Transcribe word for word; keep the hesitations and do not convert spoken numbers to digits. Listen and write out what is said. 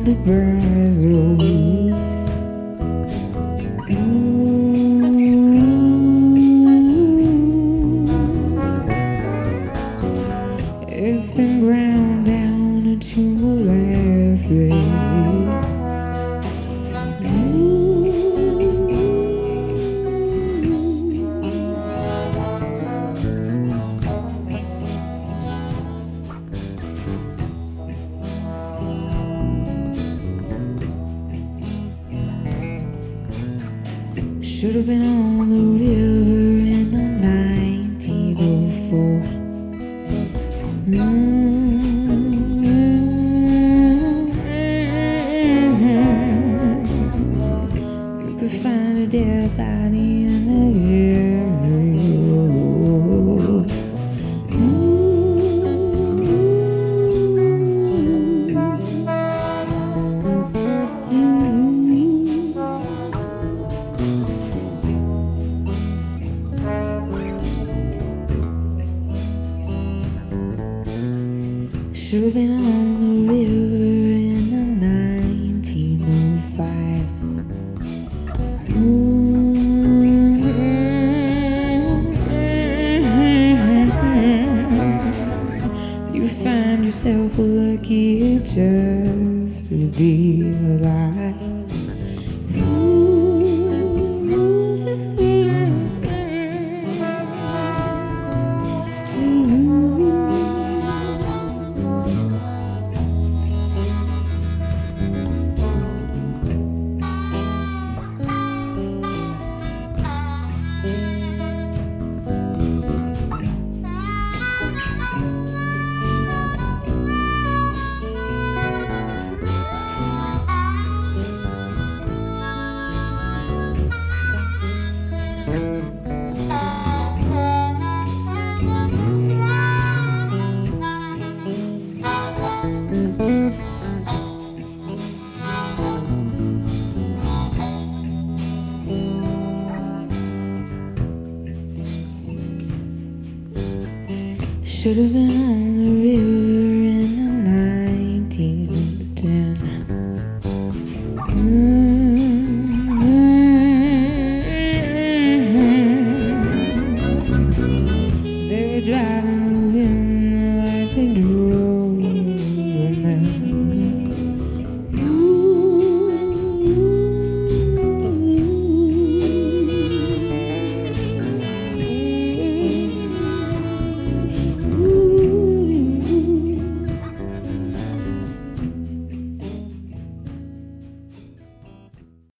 the bright rose. It's been ground down into molasses. Should have been on the river in the nineteen oh four. Mm-hmm. You could find a dead body in every road. Should have been on the river in the nineteen oh five. Mm-hmm. You find yourself lucky just to be alive. Should have been on the